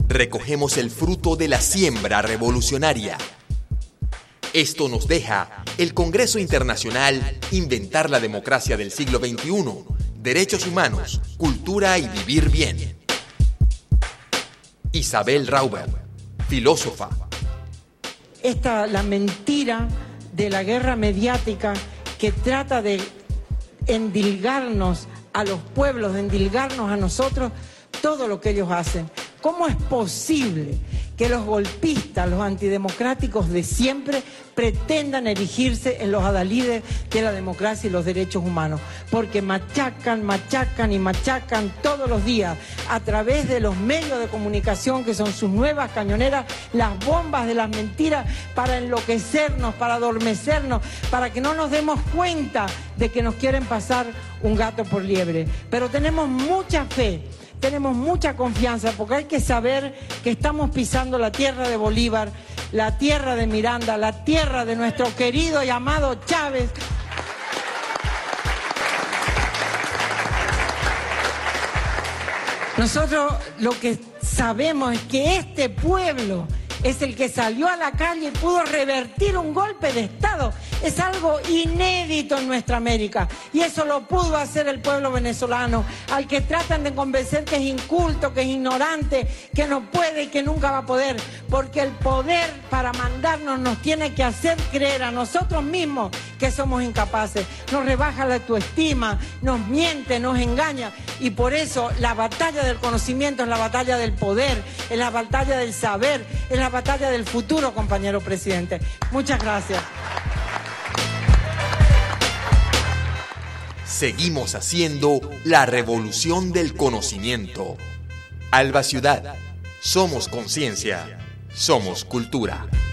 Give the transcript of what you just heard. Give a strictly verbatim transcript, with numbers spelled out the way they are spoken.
recogemos el fruto de la siembra revolucionaria. Esto nos deja el Congreso Internacional Inventar la Democracia del siglo veintiuno, Derechos Humanos, Cultura y Vivir Bien. Isabel Rauber, filósofa. Esta, la mentira de la guerra mediática que trata de endilgarnos a los pueblos, de endilgarnos a nosotros todo lo que ellos hacen. ¿Cómo es posible que los golpistas, los antidemocráticos de siempre pretendan erigirse en los adalides de la democracia y los derechos humanos? Porque machacan, machacan y machacan todos los días a través de los medios de comunicación que son sus nuevas cañoneras, las bombas de las mentiras para enloquecernos, para adormecernos, para que no nos demos cuenta de que nos quieren pasar un gato por liebre. Pero tenemos mucha fe. Tenemos mucha confianza porque hay que saber que estamos pisando la tierra de Bolívar, la tierra de Miranda, la tierra de nuestro querido y amado Chávez. Nosotros lo que sabemos es que este pueblo es el que salió a la calle y pudo revertir un golpe de Estado. Es algo inédito en nuestra América. Y eso lo pudo hacer el pueblo venezolano, al que tratan de convencer que es inculto, que es ignorante, que no puede y que nunca va a poder. Porque el poder para mandarnos nos tiene que hacer creer a nosotros mismos que somos incapaces. Nos rebaja la autoestima, nos miente, nos engaña. Y por eso la batalla del conocimiento es la batalla del poder, es la batalla del saber, es la batalla del futuro, compañero presidente. Muchas gracias. Seguimos haciendo la revolución del conocimiento. Alba Ciudad, somos conciencia, somos cultura.